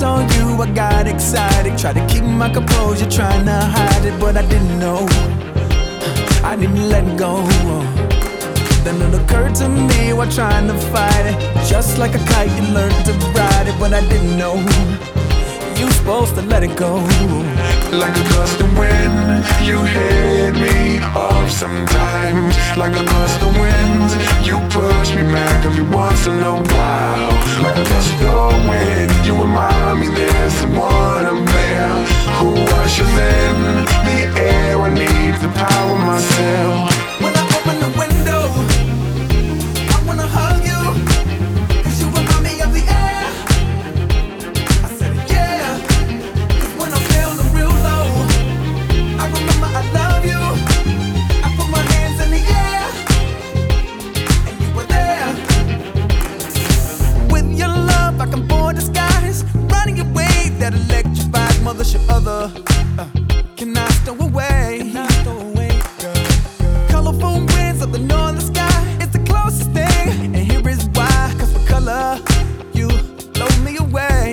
saw you, I got excited. Tried to keep my composure, trying to hide it, but I didn't know. I didn't let go. Then it occurred to me while trying to fight it. Just like a kite, you learned to ride it, but I didn't know. You're supposed to let it go. Like a gust of wind, you hit me off sometimes. Like a gust of wind, you push me back every once in a while. Like a gust of wind, you remind me there's someone up there who ushers in the air. I need the power myself. When I open the window, I wanna hug you, 'cause you remind me of the air. I said yeah, 'cause when I'm feeling real low, I remember I love you. I put my hands in the air, and you were there. With your love, I can board the skies, running away that electrified mother should other. Can I stow away? Colorful winds of the northern sky, it's the closest thing, and here is why. 'Cause for color, you blow me away.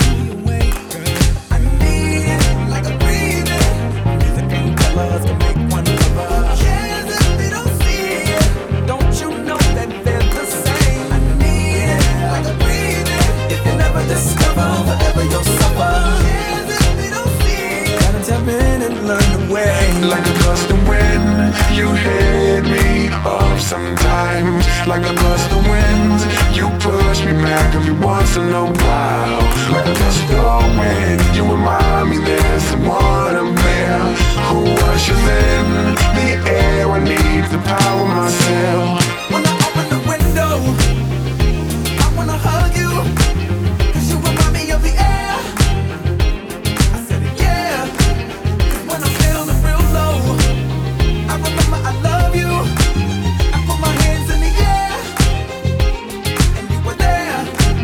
I need it like a breathing. Music and colors can make one lover. Who cares if they don't see it? Don't you know that they're the same? I need it like a breathing. If you never discover, forever you'll suffer. Who cares if they don't see it? Gotta tap in and learn the way. Like a gust of wind, you hit me off sometimes. Like a gust of wind, you push me back every once in a while. Like a gust of wind, you remind me there's someone up there who ushers in the air. I need the power myself. When I open the window, I wanna hug you, 'cause you remind me of the air. I said yeah, 'cause when I'm feeling real low, I remember I love you. I put my hands in the air, and you were there.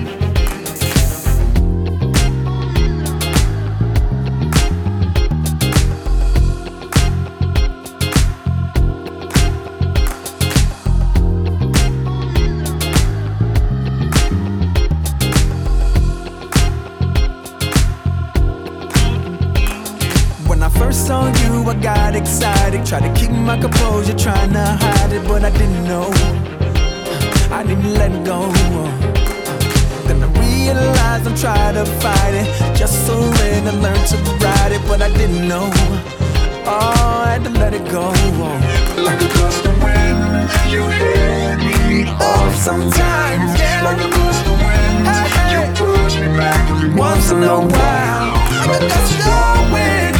When I first saw you, I got excited. Tried to keep my composure, trying to hide it, but I didn't know. I didn't let go. Then I realized I'm trying to fight it. Just surrender, learn to ride it, but I didn't know. Oh, I had to let it go. Like a gust of wind, you hit me off sometimes. Like a gust of wind, you push me back every once in a while. Like a gust of wind.